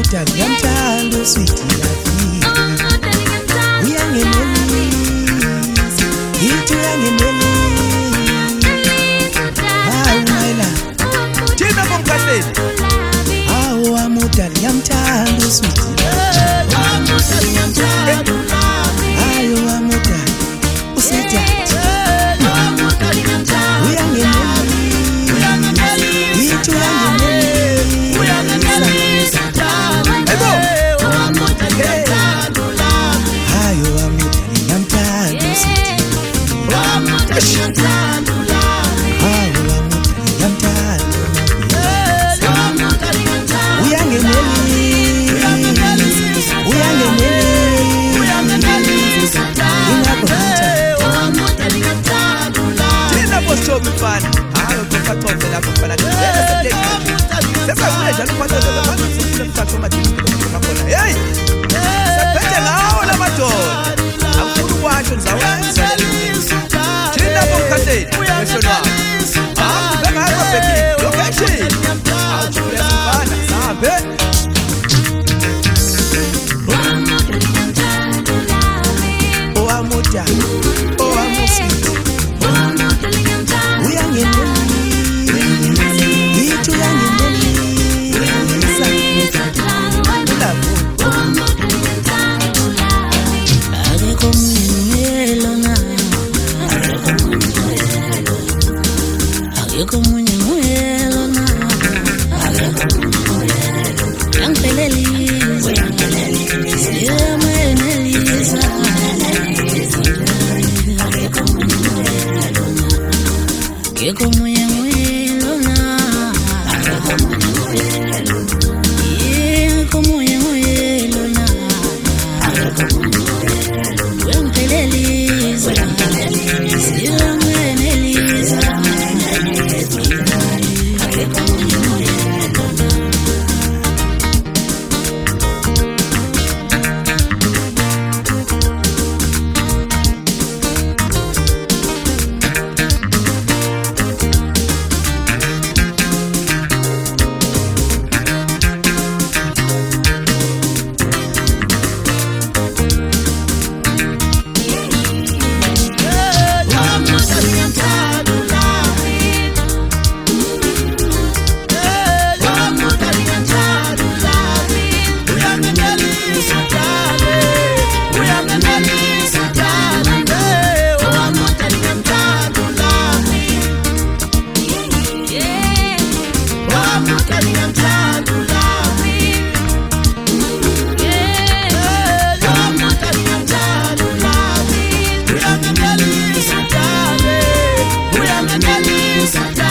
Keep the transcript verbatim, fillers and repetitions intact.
Wamuta ngiyamthanda sweet love. Uyangenelisa, yithi uyangenelisa. Hawu my love. Thina bomkhahleni. Hawu wamuta ngiyamthanda sweet love. Wamuta ngiyamthanda love. Hayo wamuta usithathe. Wamuta ngiyamthanda. Uyangenelisa, yithi uyangenelisa. Uyangenelisa. Ebo. Wamuta ngiyamthanda love. Hayo wamuta ngiyamthanda sweet love. Wamuta ngiyamthanda love. Hawu wamuta ngiyamthanda. Wamuta ngiyamthanda. Uyangenelisa, uyangenelisa. Ingakho Wamuta ngiyamthanda love. Thina boShomi mfana. Hayi ukuphathoze lapho mfana. Sasa kule njalo uphathoze lapho usifuna mthatho madini khona. Hey! Sephethe ngawo la madoda. Akufuni kwatsho ngizawenza. Thina bomkhahleni. Ngishonwa. Ah, bengaza bheki. Location. Awujule mfana. Sabe. owamuta, owamusweet. Uyangenelisa, yithi uyangenelisa. Love. Akekho omunye lona, akekho omunye lona, yangiphelelisa, siyamenelisa. Akekho omunye lona, akekho omunye lona, yangiphelelisa, siyamenelisa. Akekho omunye lona. Wamuta ngiyamthanda love. Wamuta ngiyamthanda love. Uyangenelisa dale. Uyangenelisa dale. Wamuta ngiyamthanda love. Wamuta ngiyamthanda love. Wamuta ngiyamthanda love. Uyangenelisa dale. Uyangenelisa dale.